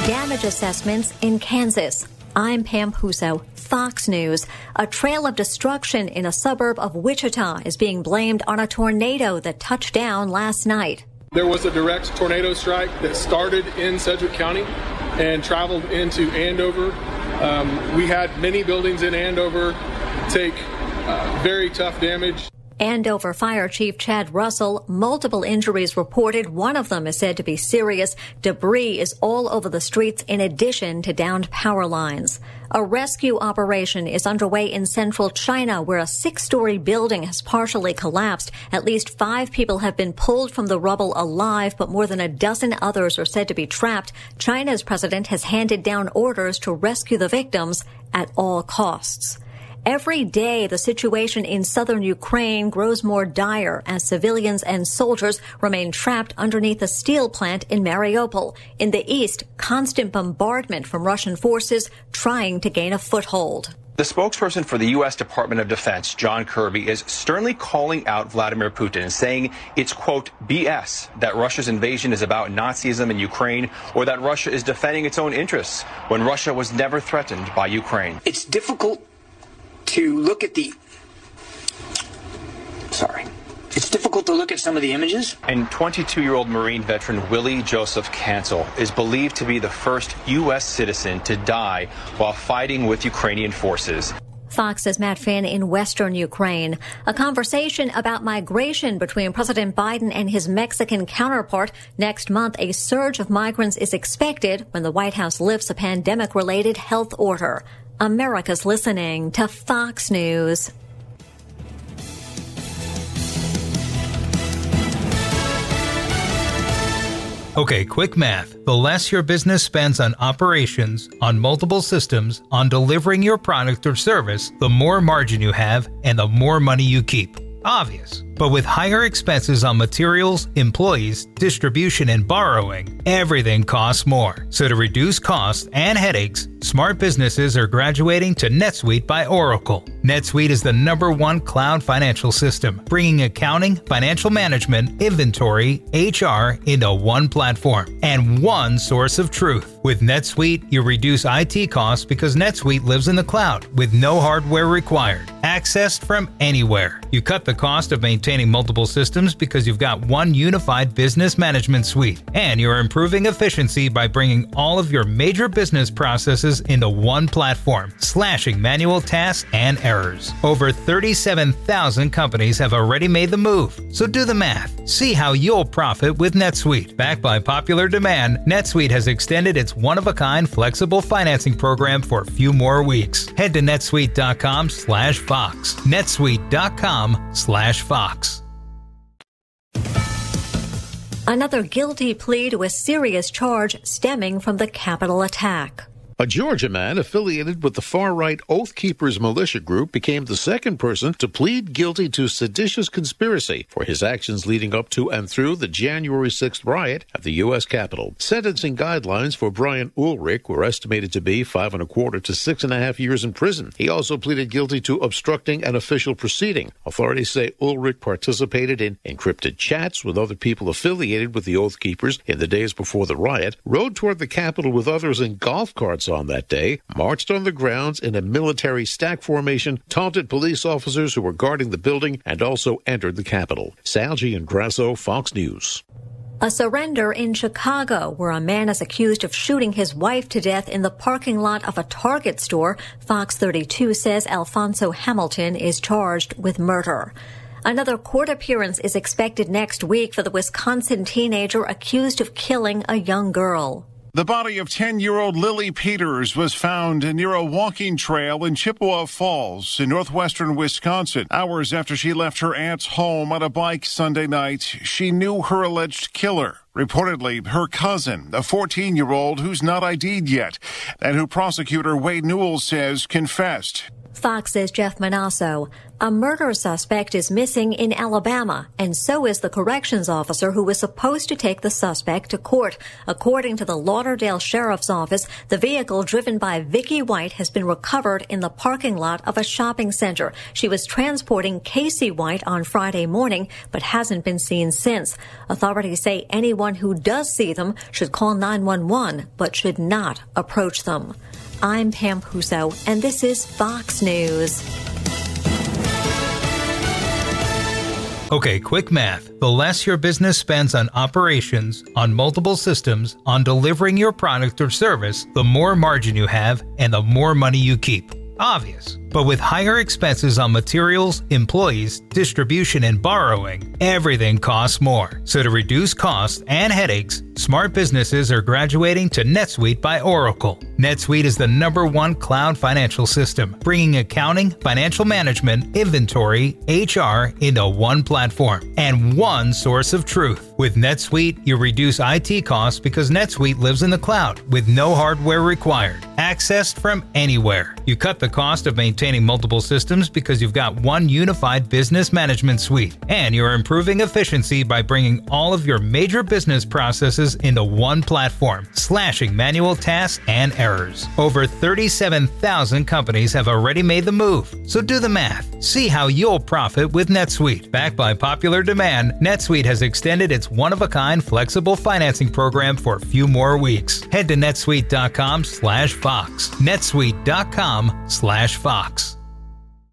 Damage assessments in Kansas. I'm Pam Puso, Fox News. A trail of destruction in a suburb of Wichita is being blamed on a tornado that touched down last night. There was a direct tornado strike that started in Sedgwick County and traveled into Andover. We had many buildings in Andover take very tough damage. Andover Fire Chief Chad Russell, multiple injuries reported. One of them is said to be serious. Debris is all over the streets in addition to downed power lines. A rescue operation is underway in central China where a 6-story building has partially collapsed. At least 5 people have been pulled from the rubble alive, but more than a dozen others are said to be trapped. China's president has handed down orders to rescue the victims at all costs. Every day, the situation in southern Ukraine grows more dire as civilians and soldiers remain trapped underneath a steel plant in Mariupol. In the east, constant bombardment from Russian forces trying to gain a foothold. The spokesperson for the U.S. Department of Defense, John Kirby, is sternly calling out Vladimir Putin and saying it's, quote, BS that Russia's invasion is about Nazism in Ukraine or that Russia is defending its own interests when Russia was never threatened by Ukraine. It's difficult to look at some of the images. And 22-year-old Marine veteran Willie Joseph Cancel is believed to be the first U.S. citizen to die while fighting with Ukrainian forces. Fox's Matt Finn in western Ukraine. A conversation about migration between President Biden and his Mexican counterpart. Next month, a surge of migrants is expected when the White House lifts a pandemic-related health order. America's listening to Fox News. Okay, quick math. The less your business spends on operations, on multiple systems, on delivering your product or service, the more margin you have and the more money you keep. Obvious. But with higher expenses on materials, employees, distribution, and borrowing, everything costs more. So to reduce costs and headaches, smart businesses are graduating to NetSuite by Oracle. NetSuite is the #1 cloud financial system, bringing accounting, financial management, inventory, HR into one platform and one source of truth. With NetSuite, you reduce IT costs because NetSuite lives in the cloud with no hardware required. Accessed from anywhere. You cut the cost of maintaining multiple systems because you've got one unified business management suite. And you're improving efficiency by bringing all of your major business processes into one platform, slashing manual tasks and errors. Over 37,000 companies have already made the move. So do the math. See how you'll profit with NetSuite. Backed by popular demand, NetSuite has extended its one-of-a-kind flexible financing program for a few more weeks. Head to netsuite.com/Fox. netsuite.com/Fox. Another guilty plea to a serious charge stemming from the Capitol attack. A Georgia man affiliated with the far-right Oath Keepers militia group became the second person to plead guilty to seditious conspiracy for his actions leading up to and through the January 6th riot at the U.S. Capitol. Sentencing guidelines for Brian Ulrich were estimated to be 5.25 to 6.5 years in prison. He also pleaded guilty to obstructing an official proceeding. Authorities say Ulrich participated in encrypted chats with other people affiliated with the Oath Keepers in the days before the riot, rode toward the Capitol with others in golf carts on that day, marched on the grounds in a military stack formation, taunted police officers who were guarding the building, and also entered the Capitol. Sal Giangrasso, Fox News. A surrender in Chicago, where a man is accused of shooting his wife to death in the parking lot of a Target store. Fox 32 says Alfonso Hamilton is charged with murder. Another court appearance is expected next week for the Wisconsin teenager accused of killing a young girl. The body of 10-year-old Lily Peters was found near a walking trail in Chippewa Falls in northwestern Wisconsin. Hours after she left her aunt's home on a bike Sunday night, she knew her alleged killer. Reportedly, her cousin, a 14-year-old who's not ID'd yet, and who prosecutor Wade Newell says confessed. Fox's Jeff Manasso. A murder suspect is missing in Alabama, and so is the corrections officer who was supposed to take the suspect to court. According to the Lauderdale Sheriff's Office, the vehicle driven by Vicky White has been recovered in the parking lot of a shopping center. She was transporting Casey White on Friday morning, but hasn't been seen since. Authorities say anyone who does see them should call 911, but should not approach them. I'm Pam Puso, and this is Fox News. Okay, quick math. The less your business spends on operations, on multiple systems, on delivering your product or service, the more margin you have and the more money you keep. Obvious. But with higher expenses on materials, employees, distribution, and borrowing, everything costs more. So to reduce costs and headaches, smart businesses are graduating to NetSuite by Oracle. NetSuite is the #1 cloud financial system, bringing accounting, financial management, inventory, HR into one platform and one source of truth. With NetSuite, you reduce IT costs because NetSuite lives in the cloud with no hardware required, accessed from anywhere. You cut the cost of maintaining multiple systems because you've got one unified business management suite, and you're improving efficiency by bringing all of your major business processes into one platform, slashing manual tasks and errors. Over 37,000 companies have already made the move, so do the math. See how you'll profit with NetSuite. Backed by popular demand, NetSuite has extended its one-of-a-kind flexible financing program for a few more weeks. Head to netsuite.com/Fox. netsuite.com/Fox.